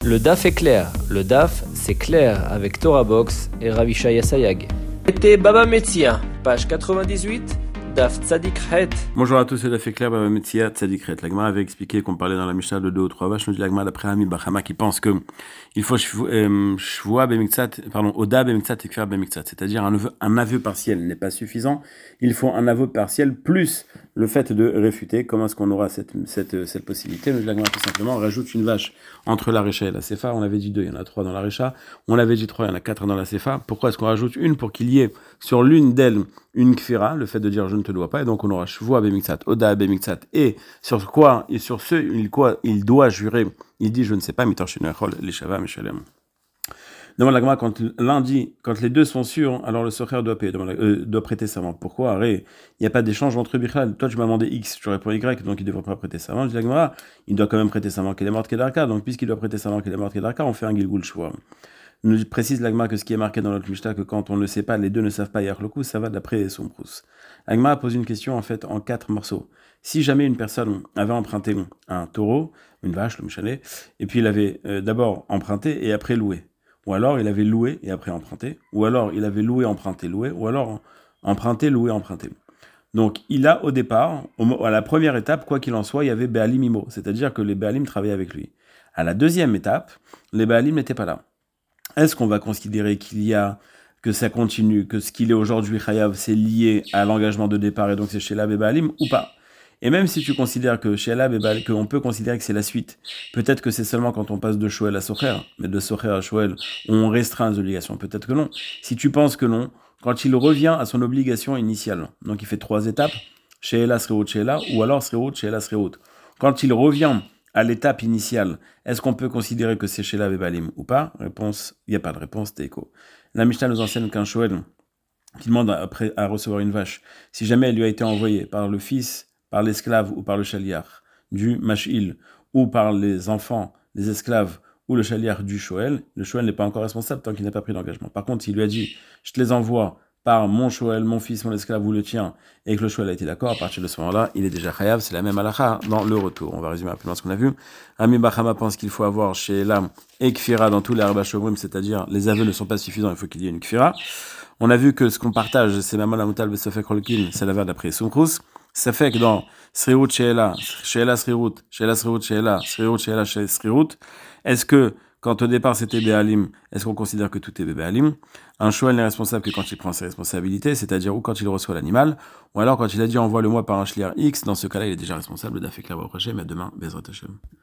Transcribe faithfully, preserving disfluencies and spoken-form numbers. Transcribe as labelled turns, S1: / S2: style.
S1: Le D A F est clair. Le D A F, c'est clair avec Torah Box et Ravishaya Sayag. C'était Baba Metzia, page quatre-vingt-dix-huit, D A F Tzadik Het.
S2: Bonjour à tous, c'est D A F est clair, Baba Metzia, Tzadik Het. La Gemara avait expliqué qu'on parlait dans la Mishnah de deux ou trois vaches. Nous dit la Gemara d'après Ami Bachama qui pense que il faut shvoa bemiktsat, pardon, oda bemiktsat et kfir bemiktsat. C'est-à-dire un aveu, un aveu partiel n'est pas suffisant. Il faut un aveu partiel plus le fait de réfuter. Comment est-ce qu'on aura cette, cette, cette possibilité? Nous dit la Gemara tout simplement, on rajoute une vache entre la Récha et la Sefa. On avait dit deux, il y en a trois dans la Récha. On avait dit trois, il y en a quatre dans la Sefa. Pourquoi est-ce qu'on rajoute une? Pour qu'il y ait sur l'une d'elles une kfira, le fait de dire je ne te dois pas. Et donc on aura shvoa bemiktsat, oda bemiktsat. Et sur quoi, et sur ce, il, quoi, il doit jurer. Il dit je ne sais pas, mitor shinachol, l'eshava meshalem. Demande la Gemara, quand l'un dit, quand les deux sont sûrs, alors le socher doit payer, euh, doit prêter serment. Pourquoi? Arrête, il n'y a pas d'échange entre Bichlal. Toi, tu m'as demandé X, je réponds Y, donc il ne devrait pas prêter serment. Je dis la Gemara, il doit quand même prêter serment qu'il est mort Kedarka. Donc, puisqu'il doit prêter serment qu'il est mort Kedarka, on fait un Gilgul Shvoa. Nous précise la Gemara que ce qui est marqué dans notre Mishnah, que quand on ne sait pas, les deux ne savent pas Yachloku, ça va d'après son prous. La Gemara pose une question, en fait, en quatre morceaux. Si jamais une personne avait emprunté un taureau, une vache, le mouchalet, et puis il avait euh, d'abord emprunté et après loué, ou alors il avait loué et après emprunté, ou alors il avait loué, emprunté, loué, ou alors emprunté, loué, emprunté. Donc il a au départ, au, à la première étape, quoi qu'il en soit, il y avait Béalim Imo, c'est-à-dire que les Béalim travaillaient avec lui. À la deuxième étape, les Béalim n'étaient pas là. Est-ce qu'on va considérer qu'il y a, que ça continue, que ce qu'il est aujourd'hui Chayav, c'est lié à l'engagement de départ et donc c'est chez la Béalim ou pas? Et même si tu considères que chez Alab, qu'on peut considérer que c'est la suite, peut-être que c'est seulement quand on passe de Shoel à Socher, mais de Socher à Shoel, on restreint les obligations, peut-être que non. Si tu penses que non, quand il revient à son obligation initiale, donc il fait trois étapes, chez Ela Sreout, chez Ela, ou alors Sreout, chez Ela Sreout. Quand il revient à l'étape initiale, est-ce qu'on peut considérer que c'est chez la Bébalim ou pas? Réponse, il n'y a pas de réponse, Teiko. La Mishnah nous enseigne qu'un Shoel qui demande après à recevoir une vache, si jamais elle lui a été envoyée par le fils, par l'esclave ou par le chaliar du mash'il, ou par les enfants, les esclaves ou le chaliar du shoel, le shoel n'est pas encore responsable tant qu'il n'a pas pris d'engagement. Par contre, s'il lui a dit « je te les envoie par mon shoel, mon fils, mon esclave ou le tien », et que le shoel a été d'accord, à partir de ce moment-là, il est déjà chayav, c'est la même halakha dans le retour. On va résumer rapidement ce qu'on a vu. Ami Bachama pense qu'il faut avoir chez l'âme et kfira dans tous les arba shomrim, c'est-à-dire les aveux ne sont pas suffisants, il faut qu'il y ait une kfira. On a vu que ce qu'on partage, c'est Maman Amutal Besofek Rolkin, c'est la verre d'après Sunkrus. Ça fait que dans Srirout Sheela, Sheela Srirout, Sheela Srirout Sheela, Srirout Sheela Srirout, est-ce que quand au départ c'était Béalim, est-ce qu'on considère que tout est Béalim? Un Shoel n'est responsable que quand il prend ses responsabilités, c'est-à-dire ou quand il reçoit l'animal, ou alors quand il a dit envoie-le-moi par un shliar X, dans ce cas-là il est déjà responsable d'Afek la prochaine, mais demain, Bezrat Hashem.